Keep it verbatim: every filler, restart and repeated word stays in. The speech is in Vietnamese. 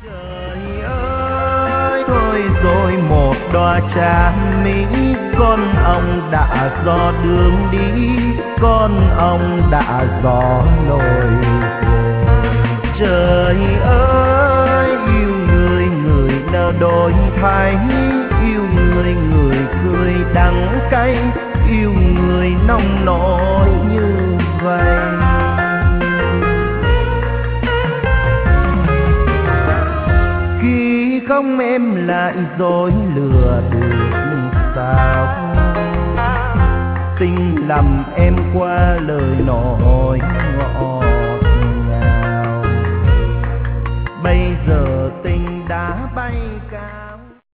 Trời ơi, thôi rồi một đóa trà mỹ, con ông đã dò đường đi, con ông đã dò lối rồi. Trời ơi, yêu người người nỡ đổi thay, yêu người người cười đắng cay, yêu người nông nổi như vậy. Khi không em lại dối lừa được sao, tình lầm em qua lời nói ngọt ngào. Bây giờ